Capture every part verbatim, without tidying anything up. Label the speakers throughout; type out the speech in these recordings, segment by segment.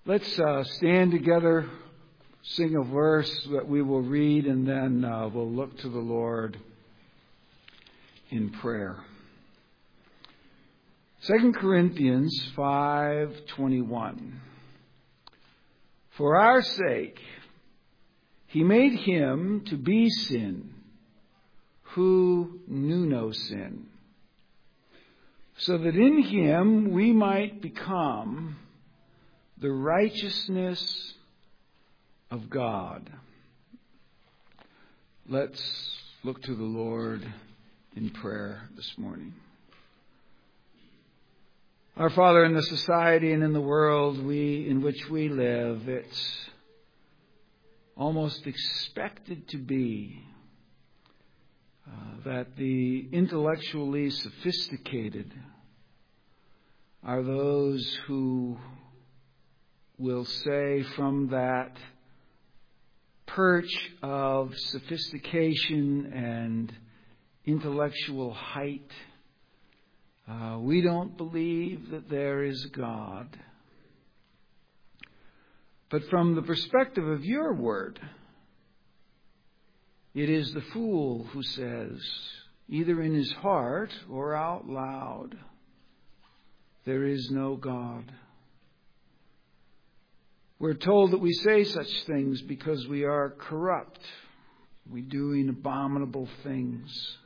Speaker 1: Let's uh, stand together, sing a verse that we will read, and then uh, we'll look to the Lord in prayer. Second Corinthians five twenty-one. For our sake, he made him to be sin, who knew no sin, so that in him we might become the righteousness of God. Let's look to the Lord in prayer this morning. Our Father, in the society and in the world we in which we live, it's almost expected to be uh, that the intellectually sophisticated are those who will say from that perch of sophistication and intellectual height, uh, we don't believe that there is God. But from the perspective of your word, it is the fool who says, either in his heart or out loud, there is no God. We're told that we say such things because we are corrupt. We're doing abominable things.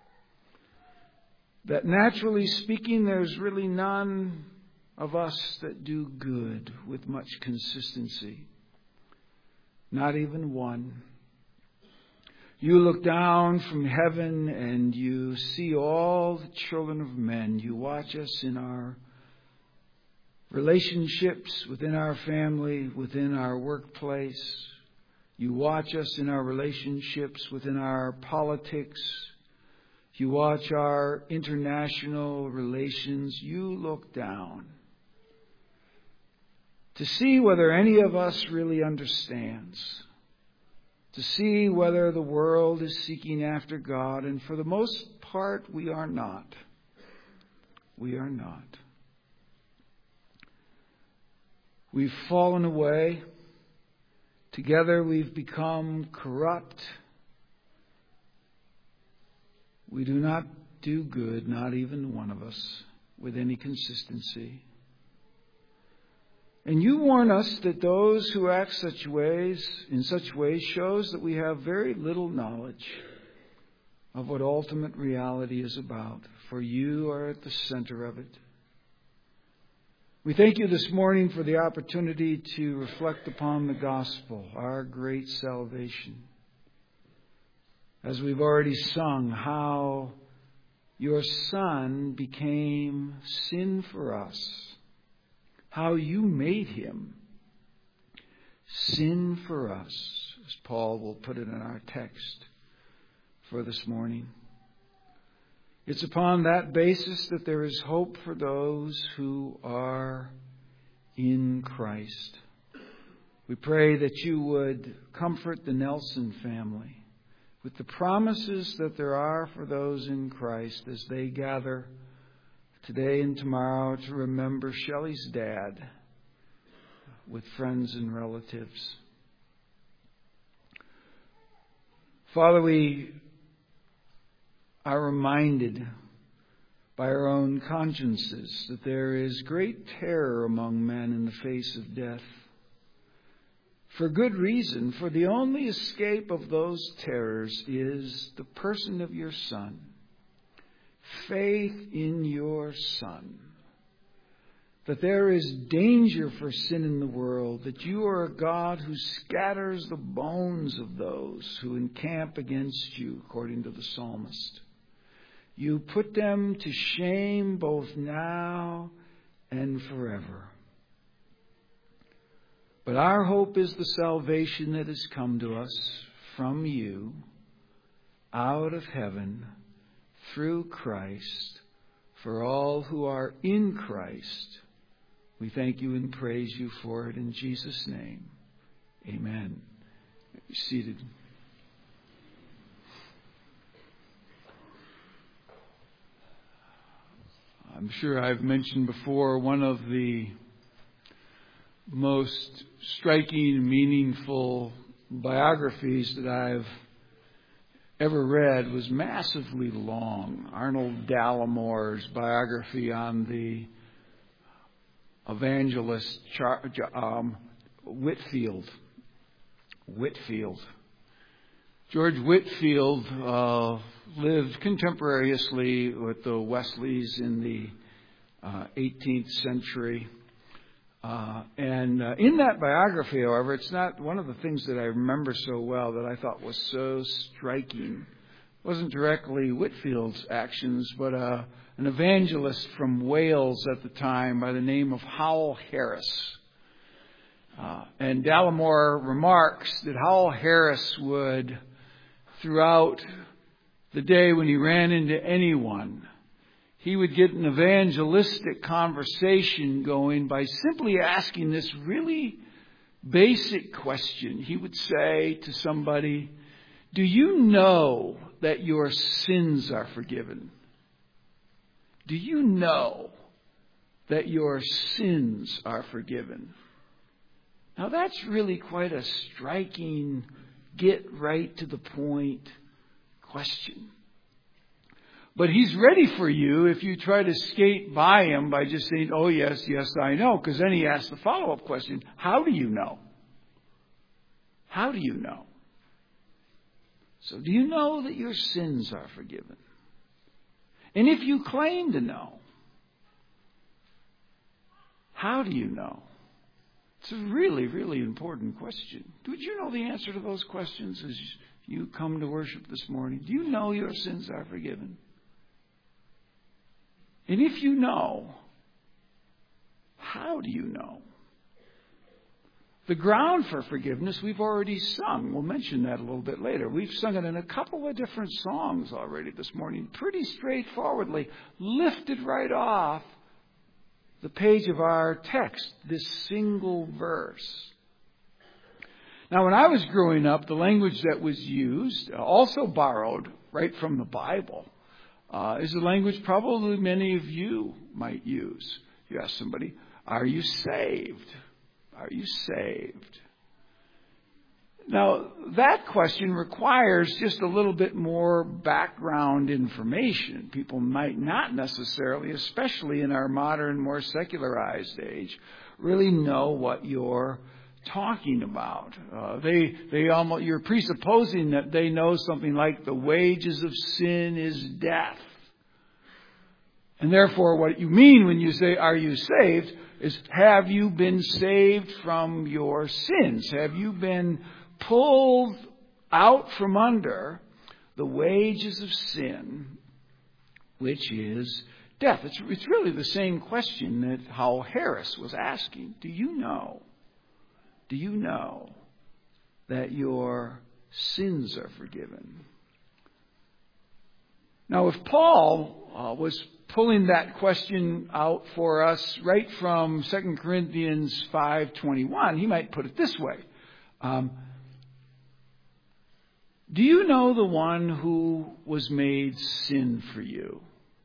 Speaker 1: That naturally speaking, there's really none of us that do good with much consistency. Not even one. You look down from heaven and you see all the children of men. You watch us in our relationships, within our family, within our workplace. You watch us in our relationships within our politics. You watch our international relations. You look down to see whether any of us really understands, to see whether the world is seeking after God, and for the most part, we are not. We are not. We've fallen away. Together we've become corrupt. We do not do good, not even one of us, with any consistency. And you warn us that those who act such ways, in such ways shows that we have very little knowledge of what ultimate reality is about, for you are at the center of it. We thank you this morning for the opportunity to reflect upon the gospel, our great salvation. As we've already sung, how your Son became sin for us. How you made him sin for us, as Paul will put it in our text for this morning. It's upon that basis that there is hope for those who are in Christ. We pray that you would comfort the Nelson family with the promises that there are for those in Christ as they gather today and tomorrow to remember Shelley's dad with friends and relatives. Father, we are reminded by our own consciences that there is great terror among men in the face of death. For good reason, for the only escape of those terrors is the person of your Son. Faith in your Son. That there is danger for sin in the world, that you are a God who scatters the bones of those who encamp against you, according to the psalmist. You put them to shame both now and forever. But our hope is the salvation that has come to us from you, out of heaven, through Christ, for all who are in Christ. We thank you and praise you for it in Jesus' name. Amen. Be seated. I'm sure I've mentioned before, one of the most striking, meaningful biographies that I've ever read was massively long. Arnold Dallimore's biography on the evangelist Char- um, Whitefield. Whitefield. George Whitefield uh, lived contemporaneously with the Wesleys in the uh, eighteenth century. Uh, and uh, in that biography, however, it's not one of the things that I remember so well that I thought was so striking. It wasn't directly Whitefield's actions, but uh, an evangelist from Wales at the time by the name of Howell Harris. Uh, and Dallimore remarks that Howell Harris would, throughout the day when he ran into anyone, he would get an evangelistic conversation going by simply asking this really basic question. He would say to somebody, "Do you know that your sins are forgiven? Do you know that your sins are forgiven?" Now that's really quite a striking, get right to the point question. But he's ready for you if you try to skate by him by just saying, "Oh, yes, yes, I know." Because then he asks the follow-up question, how do you know? How do you know? So do you know that your sins are forgiven? And if you claim to know, how do you know? It's a really, really important question. Would you know the answer to those questions as you come to worship this morning? Do you know your sins are forgiven? And if you know, how do you know? The ground for forgiveness we've already sung. We'll mention that a little bit later. We've sung it in a couple of different songs already this morning, pretty straightforwardly, lifted right off the page of our text, this single verse. Now, when I was growing up, the language that was used, also borrowed right from the Bible, uh, is a language probably many of you might use. You ask somebody, "Are you saved? Are you saved?" Now, that question requires just a little bit more background information. People might not necessarily, especially in our modern, more secularized age, really know what you're talking about. Uh, they, they almost, you're presupposing that they know something like the wages of sin is death. And therefore, what you mean when you say, "Are you saved?" is, have you been saved from your sins? Have you been pulled out from under the wages of sin, which is death? It's, it's really the same question that Howell Harris was asking. Do you know? Do you know that your sins are forgiven? Now, if Paul uh, was pulling that question out for us right from Second Corinthians five twenty-one, he might put it this way. Um, do you know the one who was made sin for you?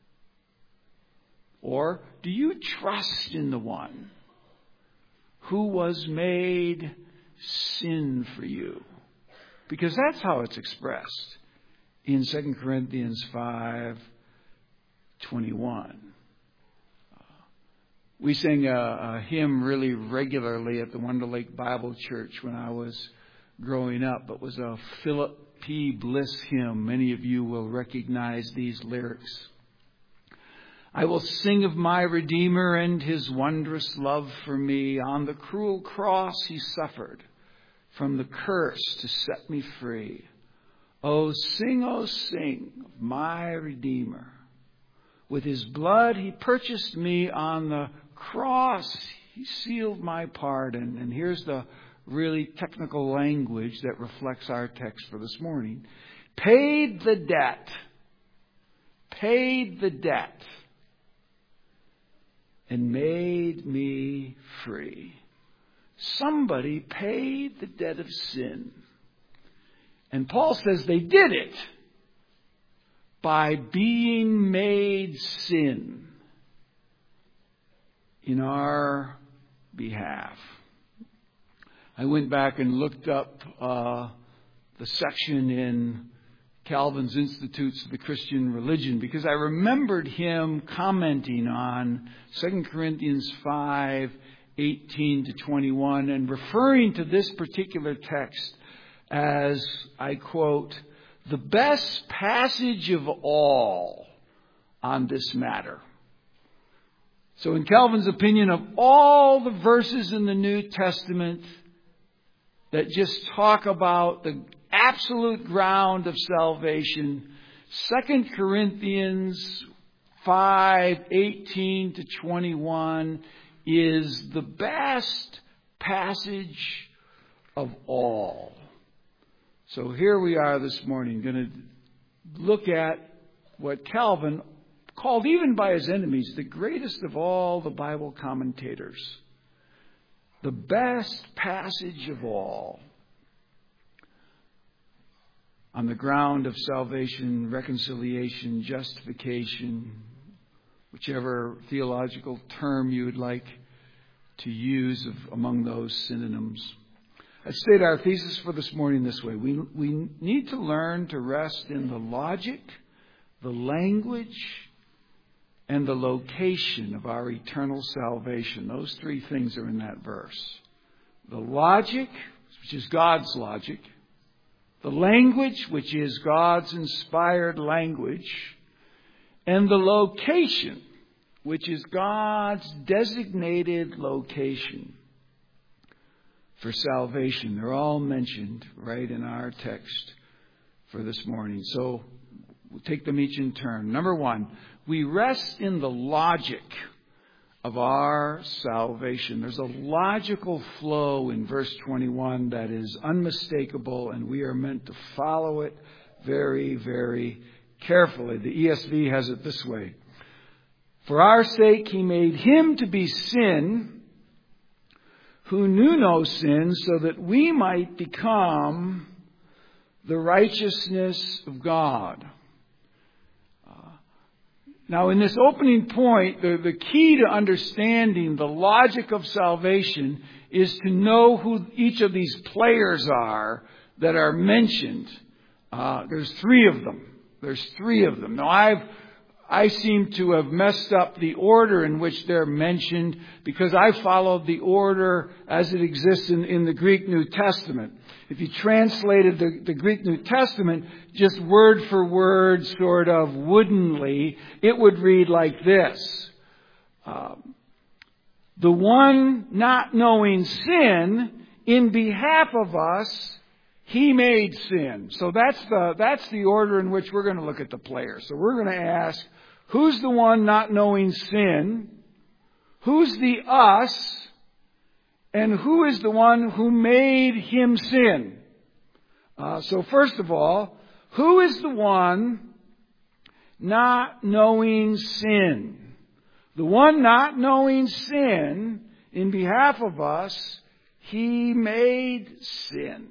Speaker 1: Or do you trust in the one who was made sin for you? Because that's how it's expressed in Second Corinthians five twenty-one. Uh, we sang a, a hymn really regularly at the Wonder Lake Bible Church when I was growing up. It was a Philip P. Bliss hymn. Many of you will recognize these lyrics. "I will sing of my Redeemer and his wondrous love for me. On the cruel cross he suffered from the curse to set me free. Oh, sing, oh, sing of my Redeemer. With his blood he purchased me. On the cross he sealed my pardon." And here's the really technical language that reflects our text for this morning. Paid the debt. Paid the debt. And made me free. Somebody paid the debt of sin. And Paul says they did it by being made sin in our behalf. I went back and looked up uh, the section in Calvin's Institutes of the Christian Religion, because I remembered him commenting on Second Corinthians five, eighteen to twenty-one, and referring to this particular text as, I quote, the best passage of all on this matter. So in Calvin's opinion, of all the verses in the New Testament that just talk about the absolute ground of salvation, Second Corinthians five, eighteen to twenty-one is the best passage of all. So here we are this morning, going to look at what Calvin called, even by his enemies, the greatest of all the Bible commentators. The best passage of all. On the ground of salvation, reconciliation, justification, whichever theological term you would like to use of, among those synonyms. I'd state our thesis for this morning this way. We, we need to learn to rest in the logic, the language, and the location of our eternal salvation. Those three things are in that verse. The logic, which is God's logic. The language, which is God's inspired language. And the location, which is God's designated location for salvation. They're all mentioned right in our text for this morning. So we'll take them each in turn. Number one, we rest in the logic of our salvation. There's a logical flow in verse twenty-one that is unmistakable, and we are meant to follow it very, very carefully. The E S V has it this way. For our sake he made him to be sin who knew no sin, so that we might become the righteousness of God. Uh, now, in this opening point, the, the key to understanding the logic of salvation is to know who each of these players are that are mentioned. Uh, there's three of them. There's three of them. Now, I've I seem to have messed up the order in which they're mentioned because I followed the order as it exists in, in the Greek New Testament. If you translated the, the Greek New Testament just word for word, sort of woodenly, it would read like this. Uh, the one not knowing sin, in behalf of us, he made sin. So that's the that's the order in which we're going to look at the players. So we're going to ask, who's the one not knowing sin? Who's the us? And who is the one who made him sin? Uh, so first of all, who is the one not knowing sin? The one not knowing sin, in behalf of us, he made sin.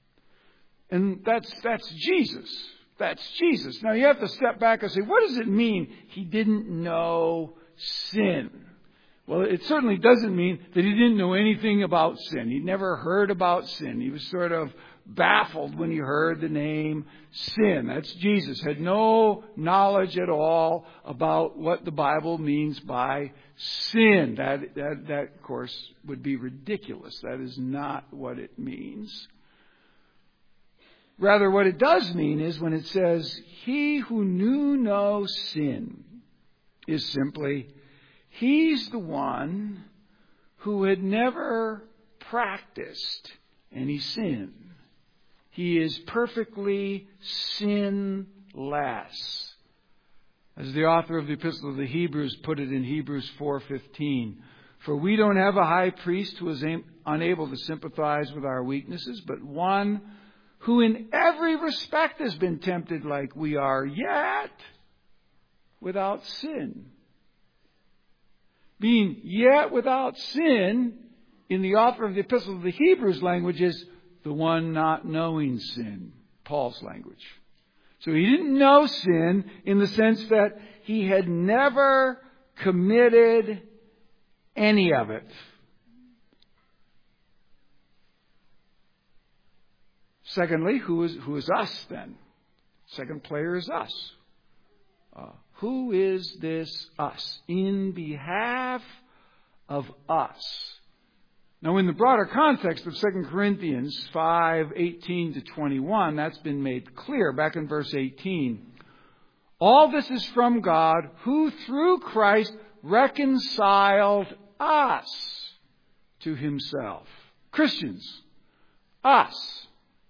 Speaker 1: And that's that's Jesus. That's Jesus. Now you have to step back and say, what does it mean he didn't know sin? Well, it certainly doesn't mean that he didn't know anything about sin. He'd never heard about sin. He was sort of baffled when he heard the name sin. That's Jesus. Had no knowledge at all about what the Bible means by sin. That, that, that of course, would be ridiculous. That is not what it means. Rather, what it does mean is when it says, he who knew no sin, is simply, he's the one who had never practiced any sin. He is perfectly sinless. As the author of the Epistle of the Hebrews put it in Hebrews four fifteen, for we don't have a high priest who is unable to sympathize with our weaknesses, but one who in every respect has been tempted like we are, yet without sin. Being yet without sin, in the author of the Epistle of the Hebrews language, is the one not knowing sin, Paul's language. So he didn't know sin in the sense that he had never committed any of it. Secondly, who is who is us then? Second player is us. Uh, who is this us? In behalf of us. Now, in the broader context of Second Corinthians five, eighteen to twenty-one, that's been made clear back in verse eighteen. All this is from God, who through Christ reconciled us to himself. Christians, us.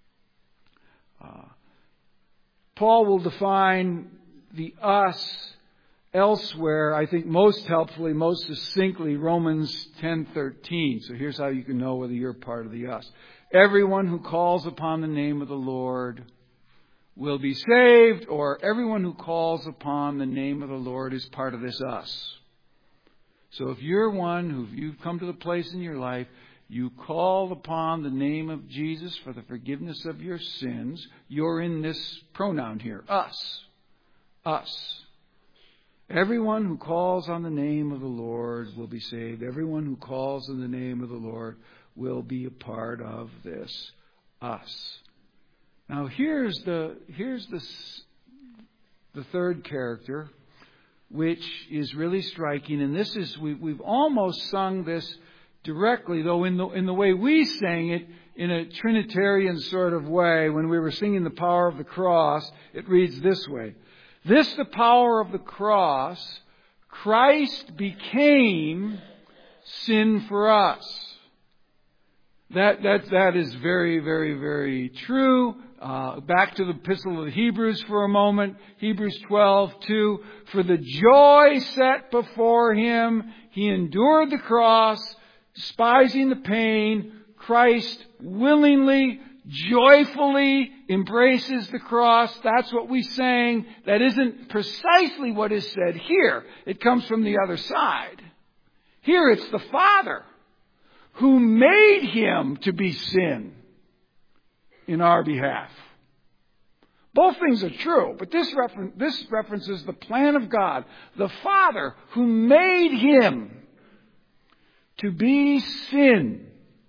Speaker 1: Uh, Paul will define the us elsewhere, I think most helpfully, most succinctly, Romans ten thirteen. So here's how you can know whether you're part of the us. Everyone who calls upon the name of the Lord will be saved, or everyone who calls upon the name of the Lord is part of this us. So if you're one who you've come to the place in your life, you call upon the name of Jesus for the forgiveness of your sins, you're in this pronoun here, us. Us. Everyone who calls on the name of the Lord will be saved. Everyone who calls on the name of the Lord will be a part of this us. Now here's the here's the the third character, which is really striking, and this is we we've almost sung this directly, though in the in the way we sang it in a Trinitarian sort of way when we were singing the power of the cross. It reads this way. This, the power of the cross, Christ became sin for us. That, that, that is very, very, very true. Uh, back to the Epistle of the Hebrews for a moment. Hebrews twelve two. For the joy set before him, he endured the cross, despising the pain. Christ willingly, joyfully embraces the cross. That's what we sang. That isn't precisely what is said here. It comes from the other side. Here it's the Father who made him to be sin in our behalf. Both things are true, but this, refer- this references the plan of God. The Father who made him to be sin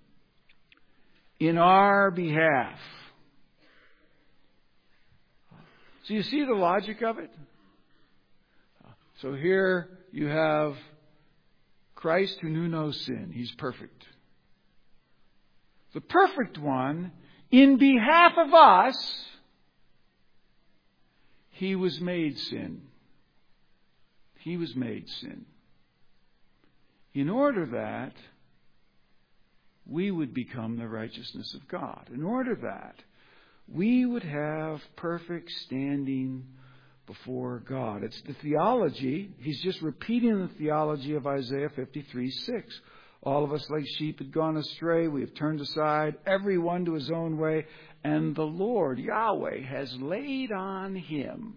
Speaker 1: in our behalf. So you see the logic of it? So here you have Christ who knew no sin. He's perfect. The perfect one, in behalf of us, he was made sin. He was made sin. In order that we would become the righteousness of God. In order that we would have perfect standing before God. It's the theology. He's just repeating the theology of Isaiah fifty-three six. All of us like sheep had gone astray. We have turned aside, every one to his own way. And the Lord, Yahweh, has laid on him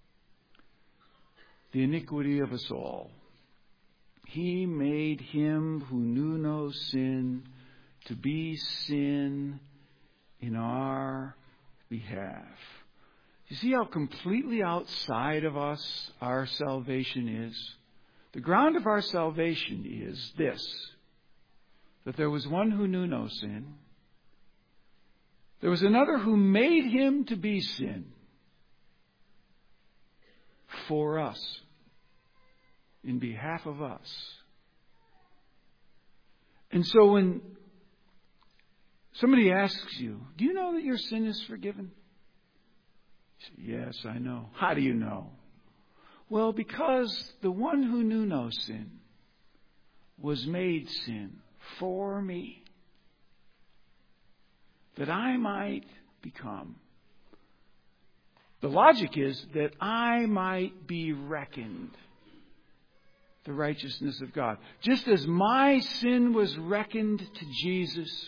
Speaker 1: the iniquity of us all. He made him who knew no sin to be sin in our behalf. You see how completely outside of us our salvation is? The ground of our salvation is this, that there was one who knew no sin. There was another who made him to be sin for us, in behalf of us. And so when somebody asks you, do you know that your sin is forgiven? You say, yes, I know. How do you know? Well, because the one who knew no sin was made sin for me, that I might become. The logic is that I might be reckoned the righteousness of God. Just as my sin was reckoned to Jesus,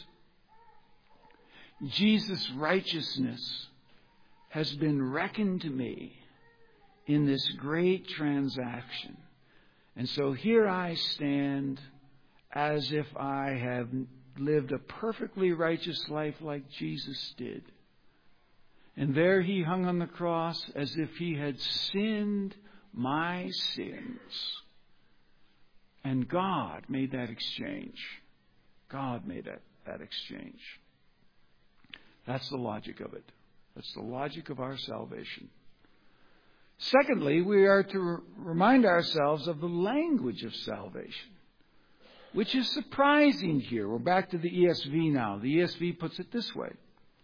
Speaker 1: Jesus' righteousness has been reckoned to me in this great transaction. And so here I stand as if I have lived a perfectly righteous life like Jesus did. And there he hung on the cross as if he had sinned my sins. And God made that exchange. God made that, that exchange. That's the logic of it. That's the logic of our salvation. Secondly, we are to remind ourselves of the language of salvation, which is surprising here. We're back to the E S V now. The E S V puts it this way.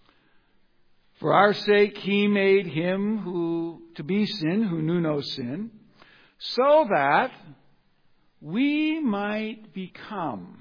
Speaker 1: For our sake he made him who to be sin, who knew no sin, so that we might become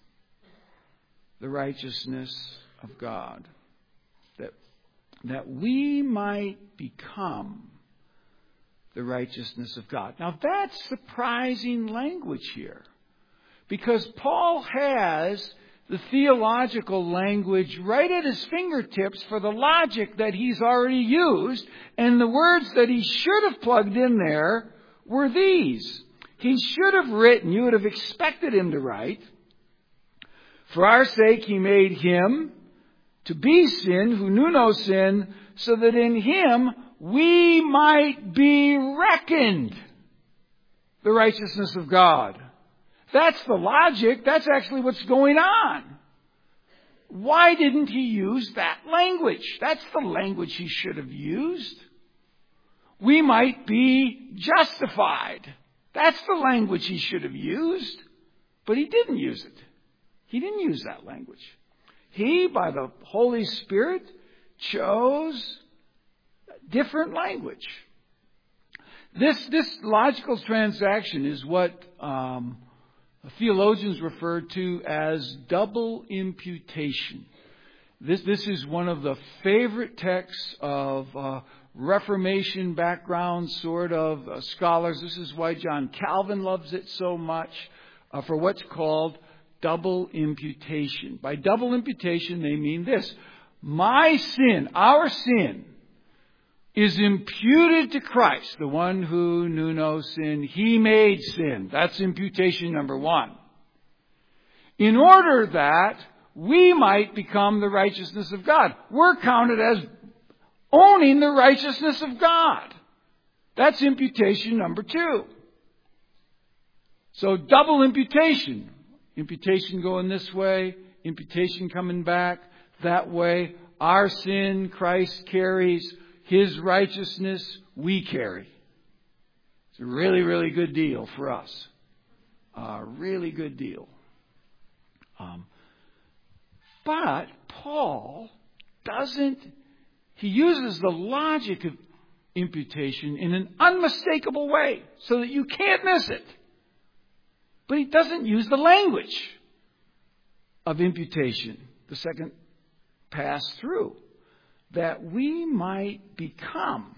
Speaker 1: the righteousness of God. That, that we might become the righteousness of God. Now that's surprising language here, because Paul has the theological language right at his fingertips for the logic that he's already used, and the words that he should have plugged in there were these. He should have written, you would have expected him to write, for our sake he made him to be sin who knew no sin, so that in him we might be reckoned the righteousness of God. That's the logic. That's actually what's going on. Why didn't he use that language? That's the language he should have used. We might be justified. That's the language he should have used. But he didn't use it. He didn't use that language. He, by the Holy Spirit, chose different language. This, this logical transaction is what um, theologians refer to as double imputation. This, this is one of the favorite texts of uh, Reformation background sort of uh, scholars. This is why John Calvin loves it so much, uh, for what's called double imputation. By double imputation, they mean this. My sin, our sin, is imputed to Christ, the one who knew no sin. He made sin. That's imputation number one. In order that we might become the righteousness of God. We're counted as owning the righteousness of God. That's imputation number two. So double imputation. Imputation going this way, imputation coming back that way. Our sin Christ carries. His righteousness we carry. It's a really, really good deal for us. A really good deal. Um, but Paul doesn't, he uses the logic of imputation in an unmistakable way so that you can't miss it. But he doesn't use the language of imputation, the second pass through, that we might become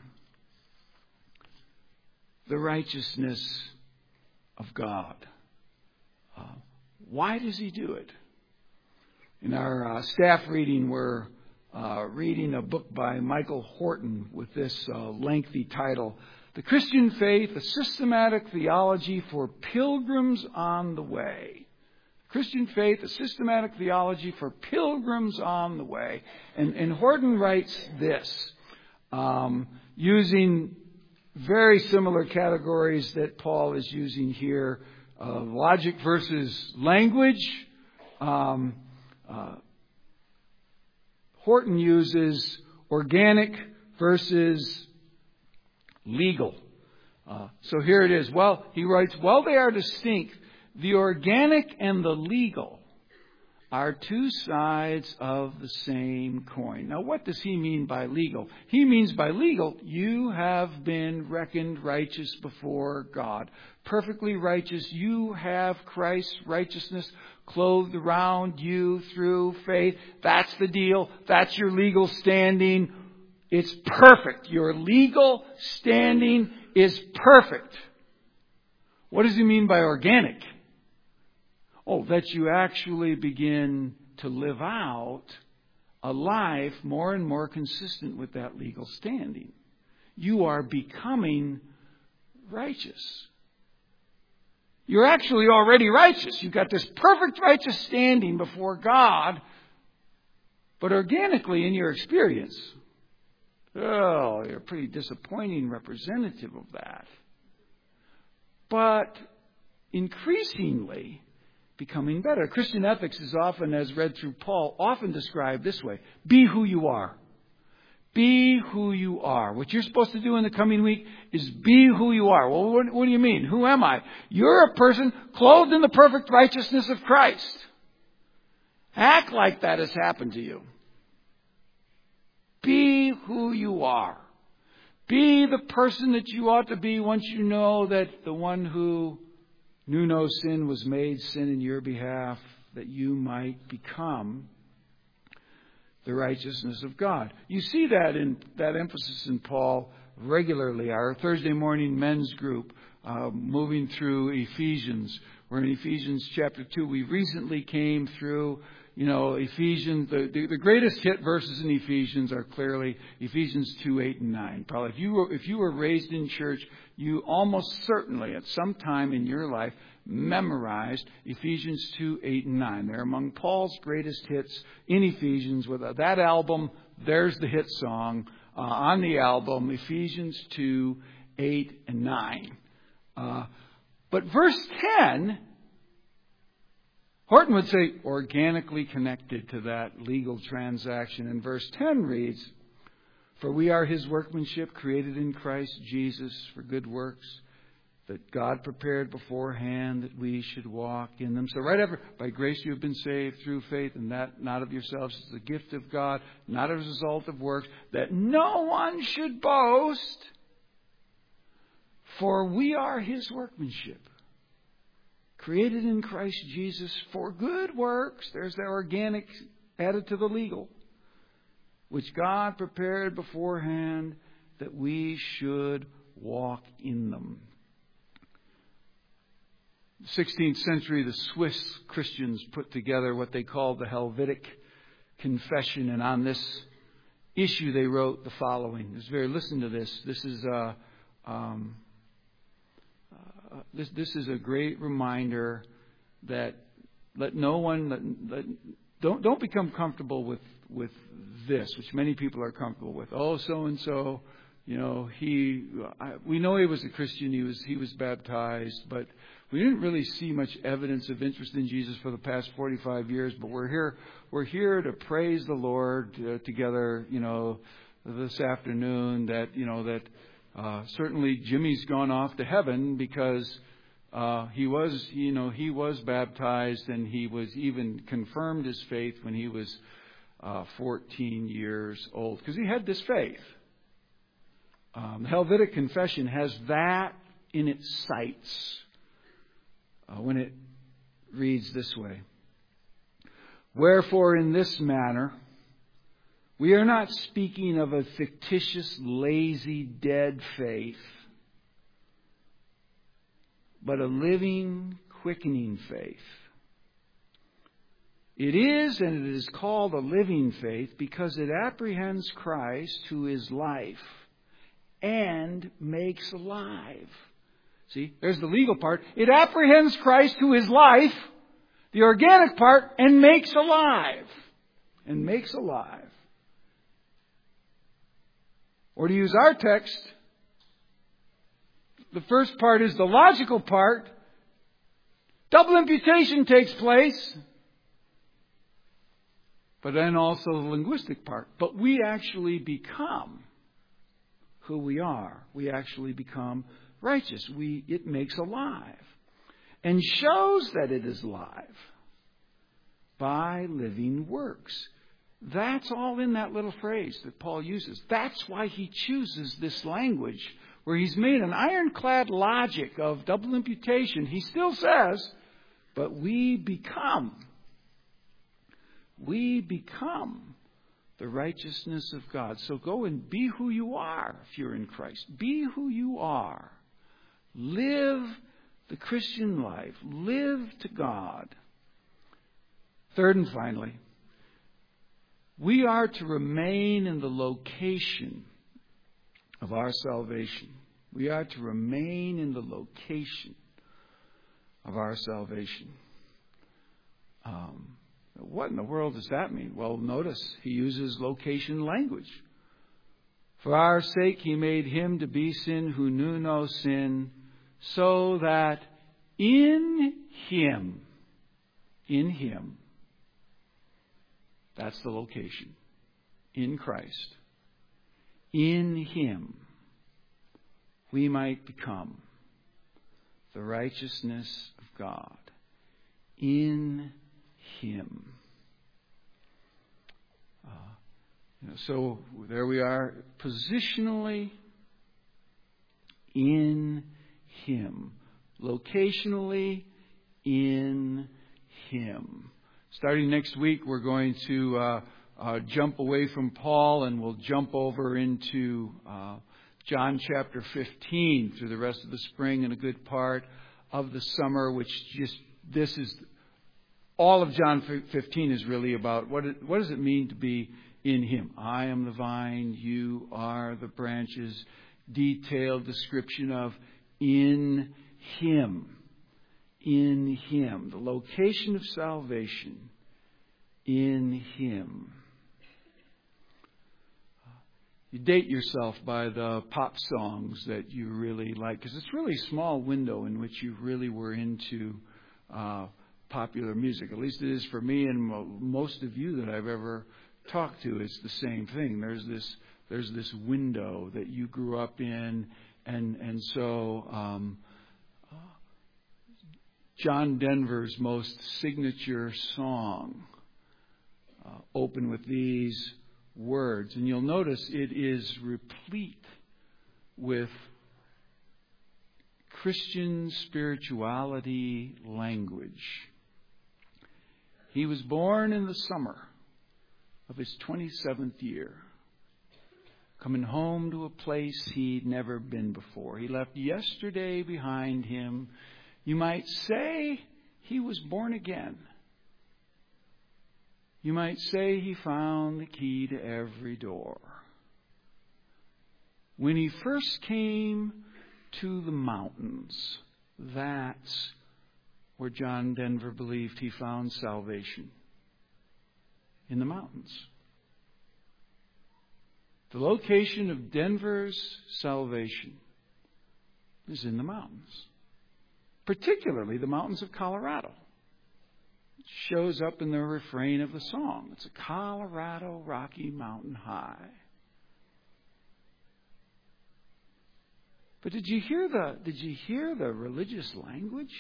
Speaker 1: the righteousness of God. Uh, why does he do it? In our uh, staff reading, we're uh, reading a book by Michael Horton with this uh, lengthy title, The Christian Faith, A Systematic Theology for Pilgrims on the Way. Christian Faith, A Systematic Theology for Pilgrims on the Way. And, and Horton writes this, um, using very similar categories that Paul is using here, uh, logic versus language. Um, uh, Horton uses organic versus legal. Uh, so here it is. Well, he writes, while they are distinct, the organic and the legal are two sides of the same coin. Now, what does he mean by legal? He means by legal, you have been reckoned righteous before God. Perfectly righteous. You have Christ's righteousness clothed around you through faith. That's the deal. That's your legal standing. It's perfect. Your legal standing is perfect. What does he mean by organic? Oh, that you actually begin to live out a life more and more consistent with that legal standing. You are becoming righteous. You're actually already righteous. You've got this perfect righteous standing before God, but organically in your experience, oh, you're a pretty disappointing representative of that. But increasingly, becoming better. Christian ethics is often, as read through Paul, often described this way. Be who you are. Be who you are. What you're supposed to do in the coming week is be who you are. Well, what, what do you mean? Who am I? You're a person clothed in the perfect righteousness of Christ. Act like that has happened to you. Be who you are. Be the person that you ought to be once you know that the one who knew no sin was made sin in your behalf, that you might become the righteousness of God. You see that in that emphasis in Paul regularly. Our Thursday morning men's group, uh, moving through Ephesians. We're in Ephesians chapter two. We recently came through, you know, Ephesians. The, the, the greatest hit verses in Ephesians are clearly Ephesians two, eight, and nine. Probably if you were, if you were raised in church, you almost certainly at some time in your life memorized Ephesians two, eight, and nine. They're among Paul's greatest hits in Ephesians. With that album, there's the hit song uh, on the album, Ephesians two, eight, and nine. Uh, but verse ten, Horton would say, organically connected to that legal transaction. And verse ten reads, for we are His workmanship, created in Christ Jesus for good works, that God prepared beforehand that we should walk in them. So right after, by grace you have been saved through faith, and that not of yourselves, is the gift of God, not as a result of works, that no one should boast, for we are His workmanship, created in Christ Jesus for good works. There's the organic added to the legal, which God prepared beforehand that we should walk in them. sixteenth century, the Swiss Christians put together what they called the Helvetic Confession, and on this issue they wrote the following. It's very, listen to this. This is a um, uh, this this is a great reminder that let no one let, let, don't don't become comfortable with with this, which many people are comfortable with. Oh, so and so, you know, he I, we know he was a Christian. He was he was baptized, but we didn't really see much evidence of interest in Jesus for the past forty-five years. But we're here we're here to praise the Lord uh, together, you know, this afternoon. That you know that uh, certainly Jimmy's gone off to heaven because uh, he was you know he was baptized, and he was even confirmed his faith when he was uh, fourteen years old, because he had this faith. Um, the Helvetic Confession has that in its sights uh, when it reads this way. Wherefore, in this manner, we are not speaking of a fictitious, lazy, dead faith, but a living, quickening faith. It is, and it is called a living faith because it apprehends Christ, who is life, and makes alive. See, there's the legal part. It apprehends Christ, who is life, the organic part, and makes alive. And makes alive. Or to use our text, the first part is the logical part. Double imputation takes place. But then also the linguistic part. But we actually become who we are. We actually become righteous. We it makes alive. And shows that it is alive by living works. That's all in that little phrase that Paul uses. That's why he chooses this language where he's made an ironclad logic of double imputation. He still says, but we become. We become the righteousness of God. So go and be who you are if you're in Christ. Be who you are. Live the Christian life. Live to God. Third and finally, we are to remain in the location of our salvation. We are to remain in the location of our salvation. Um, what in the world does that mean? Well, notice he uses location language. For our sake he made him to be sin who knew no sin, so that in him In Him. That's the location. In Christ. In Him we might become the righteousness of God. In Him. Uh, you know, so there we are, positionally in Him. Locationally in Him. Starting next week, we're going to uh, uh, jump away from Paul and we'll jump over into uh, John chapter fifteen through the rest of the spring and a good part of the summer, which just, this is, all of John fifteen is really about what it, what does it mean to be in Him. I am the vine, you are the branches. Detailed description of in Him. In Him. The location of salvation. In Him. You date yourself by the pop songs that you really like, because it's really a small window in which you really were into uh, popular music. At least it is for me, and mo- most of you that I've ever talked to, it's the same thing. There's this there's this window that you grew up in, and and so um, uh, John Denver's most signature song uh, open with these words, and you'll notice it is replete with Christian spirituality language. He was born in the summer of his twenty-seventh year, coming home to a place he'd never been before. He left yesterday behind him. You might say he was born again. You might say he found the key to every door. When he first came to the mountains, that's where John Denver believed he found salvation. In the mountains. The location of Denver's salvation is in the mountains. Particularly the mountains of Colorado. It shows up in the refrain of the song. It's a Colorado Rocky Mountain high. But did you hear the did you hear the religious language?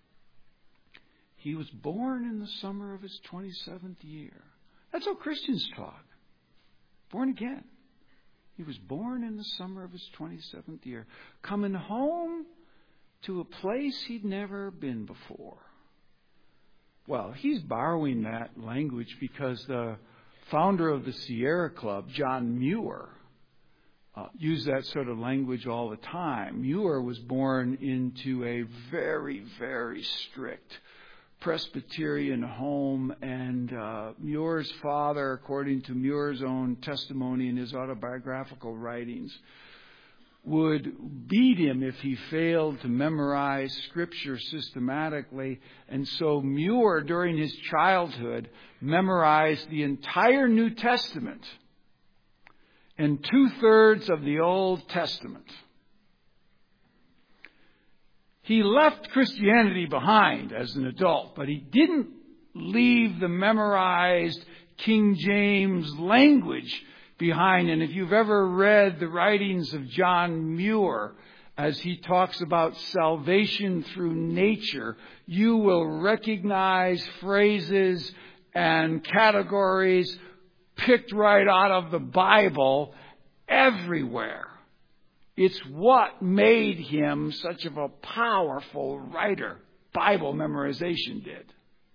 Speaker 1: He was born in the summer of his twenty-seventh year. That's how Christians talk. Born again. He was born in the summer of his twenty-seventh year. Coming home to a place he'd never been before. Well, he's borrowing that language because the founder of the Sierra Club, John Muir, uh, used that sort of language all the time. Muir was born into a very, very strict Presbyterian home, and uh, Muir's father, according to Muir's own testimony in his autobiographical writings, would beat him if he failed to memorize Scripture systematically. And so Muir, during his childhood, memorized the entire New Testament and two-thirds of the Old Testament. He left Christianity behind as an adult, but he didn't leave the memorized King James language behind. And if you've ever read the writings of John Muir, as he talks about salvation through nature, you will recognize phrases and categories picked right out of the Bible everywhere. It's what made him such of a powerful writer. Bible memorization did.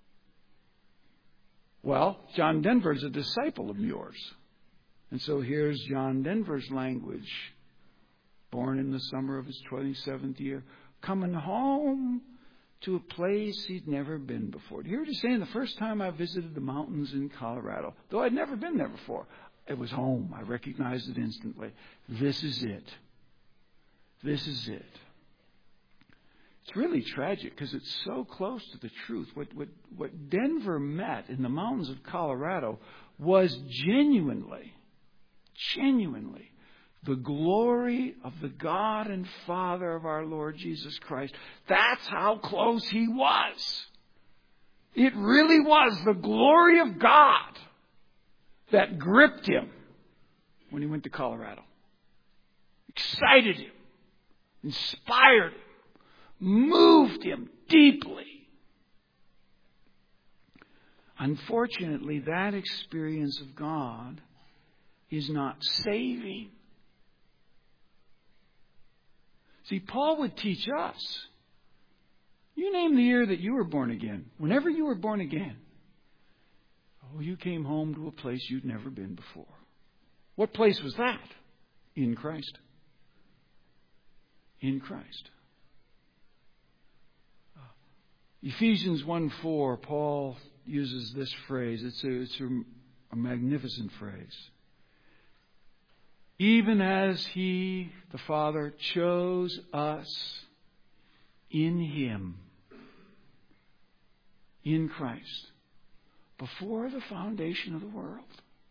Speaker 1: Well, John Denver's a disciple of Muir's. And so here's John Denver's language. Born in the summer of his twenty-seventh year. Coming home to a place he'd never been before. Do you hear what he's saying? The first time I visited the mountains in Colorado, though I'd never been there before, it was home. I recognized it instantly. This is it. This is it. It's really tragic because it's so close to the truth. What, what, what Denver met in the mountains of Colorado was genuinely, genuinely the glory of the God and Father of our Lord Jesus Christ. That's how close he was. It really was the glory of God that gripped him when he went to Colorado. Excited him, inspired him, moved him deeply. Unfortunately, that experience of God is not saving. See, Paul would teach us. You name the year that you were born again. Whenever you were born again, oh, you came home to a place you'd never been before. What place was that? In Christ. In Christ. Ephesians one four, Paul uses this phrase. It's a, it's a, a magnificent phrase. Even as He, the Father, chose us in Him, in Christ, before the foundation of the world.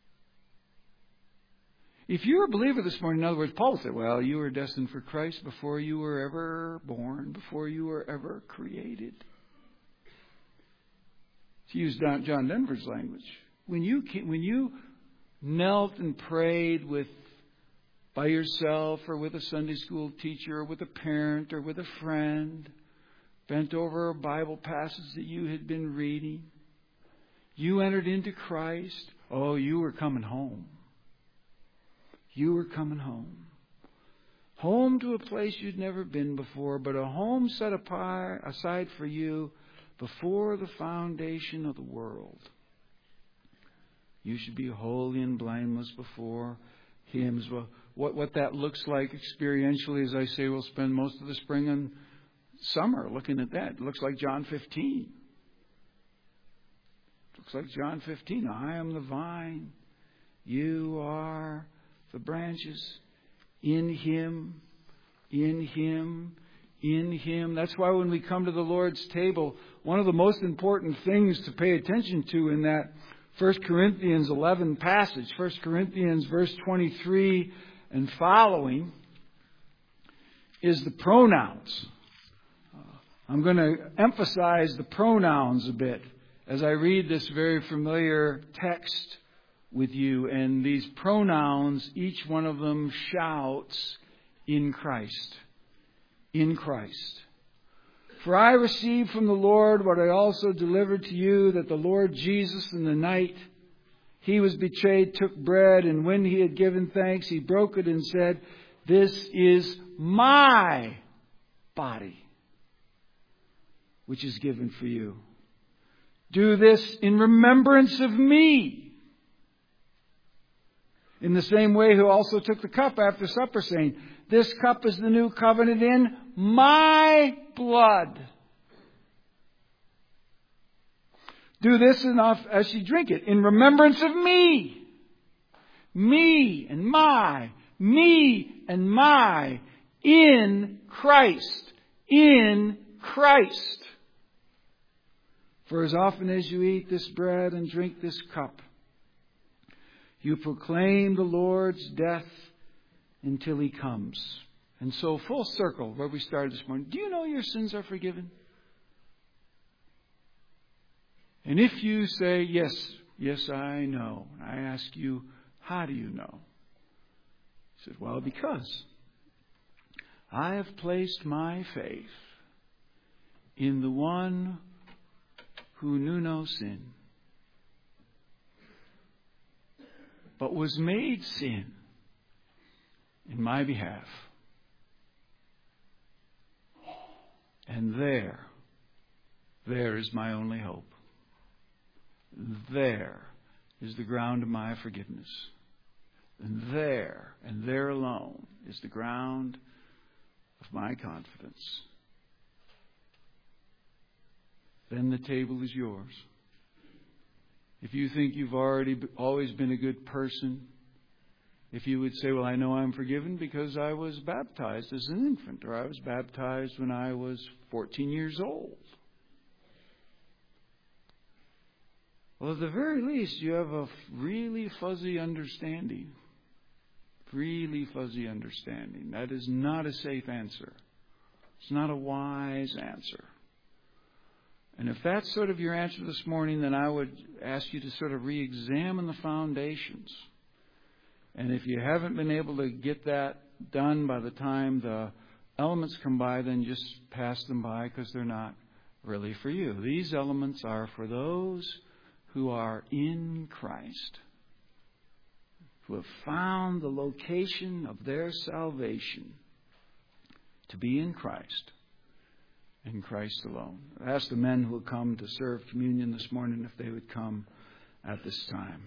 Speaker 1: If you're a believer this morning, in other words, Paul said, well, you were destined for Christ before you were ever born, before you were ever created. To use John Denver's language, when you when you knelt and prayed with by yourself or with a Sunday school teacher or with a parent or with a friend, bent over a Bible passage that you had been reading, you entered into Christ. Oh, you were coming home. You were coming home. Home to a place you'd never been before, but a home set apart, aside for you before the foundation of the world. You should be holy and blameless before Him. Well, what, what that looks like experientially, as I say, we'll spend most of the spring and summer looking at that. It looks like John fifteen. It looks like John fifteen. I am the vine. You are the branches. In Him. In Him. In Him. That's why when we come to the Lord's table, one of the most important things to pay attention to in that First Corinthians eleven passage, First Corinthians verse twenty-three and following, is the pronouns. Uh, I'm going to emphasize the pronouns a bit as I read this very familiar text with you. And these pronouns, each one of them shouts, in Christ. In Christ. For I received from the Lord what I also delivered to you, that the Lord Jesus, in the night He was betrayed, took bread, and when He had given thanks, He broke it and said, this is my body, which is given for you. Do this in remembrance of me. In the same way, He also took the cup after supper, saying, this cup is the new covenant in my blood. Do this enough as you drink it in remembrance of me. Me and my. Me and my. In Christ. In Christ. For as often as you eat this bread and drink this cup, you proclaim the Lord's death until He comes. And so, full circle, where we started this morning. Do you know your sins are forgiven? And if you say, yes, yes, I know. I ask you, how do you know? He said, well, because I have placed my faith in the one who knew no sin, but was made sin in my behalf. And there, there is my only hope. There is the ground of my forgiveness. And there, and there alone, is the ground of my confidence. Then the table is yours. If you think you've already always been a good person, if you would say, well, I know I'm forgiven because I was baptized as an infant, or I was baptized when I was fourteen years old. Well, at the very least, you have a really fuzzy understanding. Really fuzzy understanding. That is not a safe answer. It's not a wise answer. And if that's sort of your answer this morning, then I would ask you to sort of re-examine the foundations. And if you haven't been able to get that done by the time the elements come by, then just pass them by because they're not really for you. These elements are for those who are in Christ, who have found the location of their salvation to be in Christ, in Christ alone. I ask the men who will come to serve communion this morning if they would come at this time.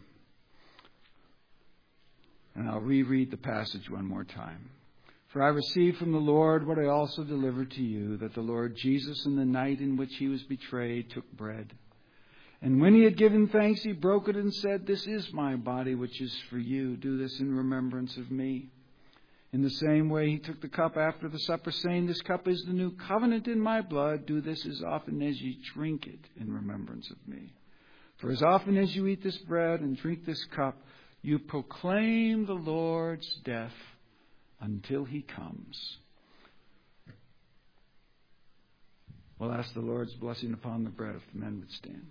Speaker 1: And I'll reread the passage one more time. For I received from the Lord what I also delivered to you, that the Lord Jesus, in the night in which he was betrayed, took bread. And when he had given thanks, he broke it and said, "This is my body, which is for you. Do this in remembrance of me." In the same way, he took the cup after the supper, saying, "This cup is the new covenant in my blood. Do this as often as you drink it in remembrance of me. For as often as you eat this bread and drink this cup, you proclaim the Lord's death until he comes." We'll ask the Lord's blessing upon the bread if the men would stand.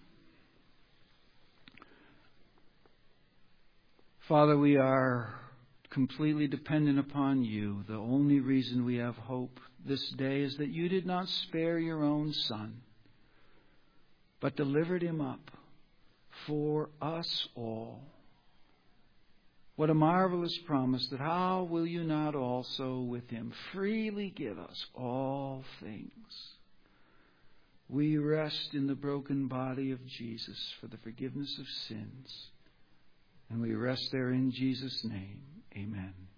Speaker 1: Father, we are completely dependent upon you. The only reason we have hope this day is that you did not spare your own Son, but delivered him up for us all. What a marvelous promise, that how will you not also with him freely give us all things? We rest in the broken body of Jesus for the forgiveness of sins. And we rest there in Jesus' name. Amen.